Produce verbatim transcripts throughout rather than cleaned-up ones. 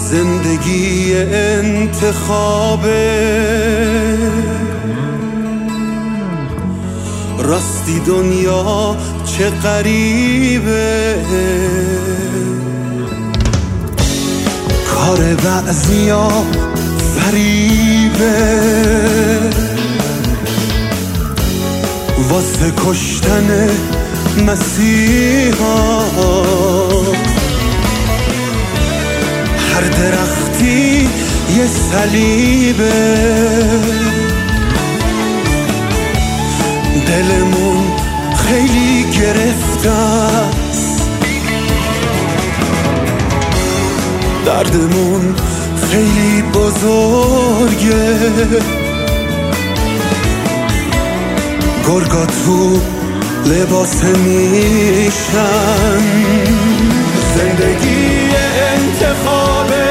زندگی انتخابه، راستی دنیا چه غریبه. کار بعضیا فریبه، واسه کشتن مسیحا. هر درختی یه صلیبه، دلمون خیلی گرفته است، دردمون خیلی بزرگه. گرگا تو لباس میشن، زندگی انتخابه.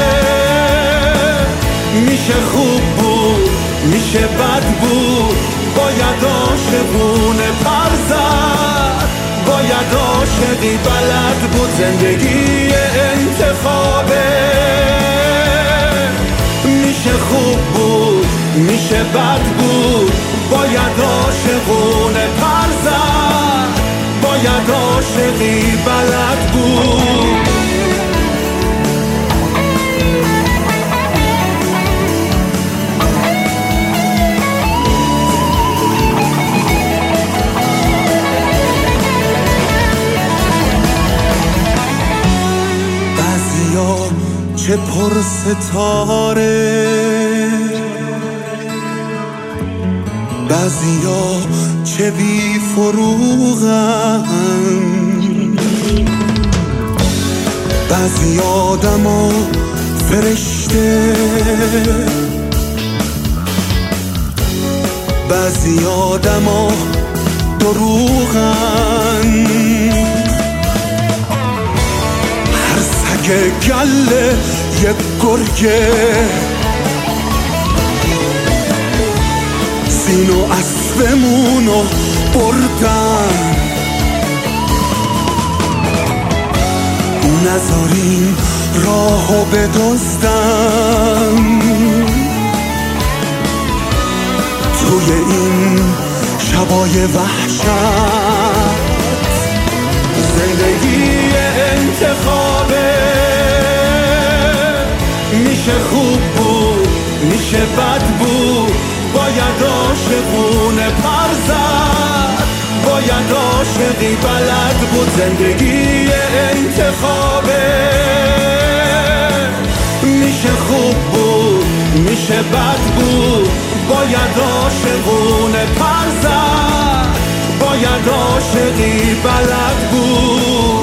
میشه خوب بود میشه بد بود، باید عاشقونه پر زد، باید عاشقی بلد بود. زندگی انتخابه، میشه خوب بود میشه بد بود، باید عاشقونه پر زد، باید عاشقی بلد بود. بعضیا چه پر ستاره، بعضیا چه بی فروغن، بعضی آدم و فرشته، بعضی آدم و دروغن. هر سگ گله یک گرگه، زین و اسبمونو بردن. نذارین راهو بدزدن، توی این شبای وحشت. زندگی انتخابه، میشه خوب بود میشه بد بود، باید عاشقونه پر زد، باید عاشقی بلد بود. زندگی انتخابه، میشه خوب بود میشه بد بود، باید عاشقونه پر زد، باید عاشقی بلد بود.